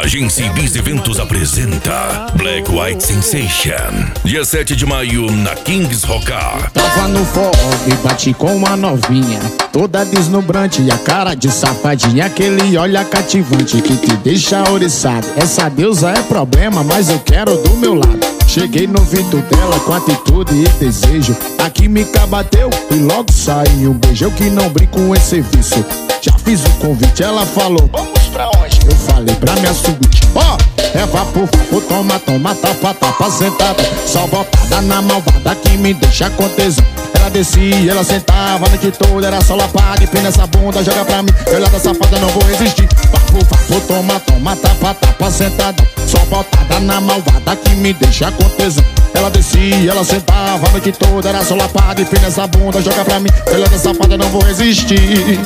Agência Ibis Eventos apresenta Black White Sensation. Dia 7 de maio na Kings Rocar. Tava no forró e bati com uma novinha, toda deslumbrante e a cara de safadinha. Aquele olhar cativante que te deixa oriçado. Essa deusa é problema, mas eu quero do meu lado. Cheguei no ouvido dela com atitude e desejo. A química bateu e logo saiu um beijo. Eu que não brinco com esse serviço, já fiz o convite, ela falou: vamos pra onde? Eu falei: pra minha suíte. Ó, é vapor, toma, tapa, sentada. Só botada na malvada que me deixa com tesão. Ela descia, ela sentava a noite toda. Era só lapada, empina essa bunda, joga pra mim. Eu olhada safada, não vou resistir. Vapor, toma, tapa, sentada. Só botada na malvada que me deixa com tesão. Ela descia, ela sentava a noite toda. Era só lapada, empina essa bunda, joga pra mim. Eu olhada safada, não vou resistir.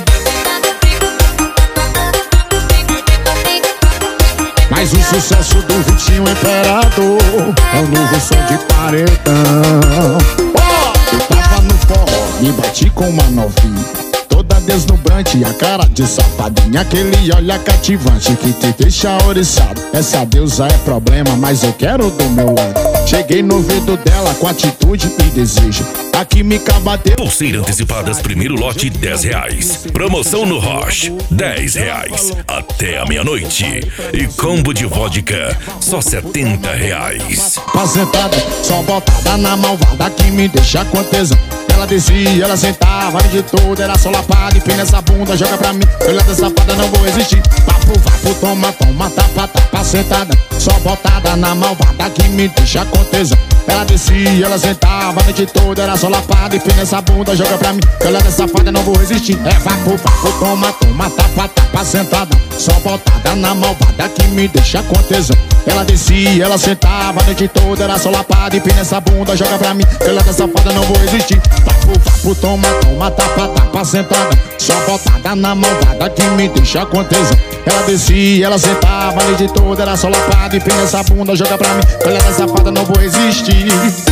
Mas o sucesso do Vitinho Imperador é o novo som de paredão. Eu tava no forró, me bati com uma novinha, toda deslumbrante e a cara de safadinha. Aquele olhar cativante que te deixa oriçado. Essa deusa é problema, mas eu quero do meu lado. Cheguei no ouvido dela com atitude e desejo. A química bateu. Pulseira antecipadas, primeiro lote R$10. Promoção no Roche, R$10 até a meia-noite. E combo de vodka, só R$70. Sentada, só botada na malvada que me deixa com tesão. Ela descia, ela sentava a noite toda. Era só lapada, empina essa bunda, joga pra mim. Olhada safada, não vou resistir. Vapor, toma, tapa, sentada. Só botada na malvada que me deixa com tesão. Ela descia, ela sentava a noite toda. Era só lapada, empina essa bunda, joga pra mim. Olhada safada, não vou resistir. É vapor, toma, tapa, sentada. Só botada na malvada que me deixa com tesão. Ela descia, ela sentava a noite toda. Era só lapada, empina essa bunda, joga pra mim. Olhada safada, não vou resistir. Vapor, toma, tapa, sentada. Só botada na malvada que me deixa com tesão. Ela descia, ela sentava a noite toda. Era só lapada, empina essa bunda, joga pra mim. Olhada safada, não vou resistir.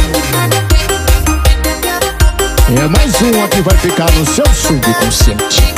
É mais uma que vai ficar no seu subconsciente.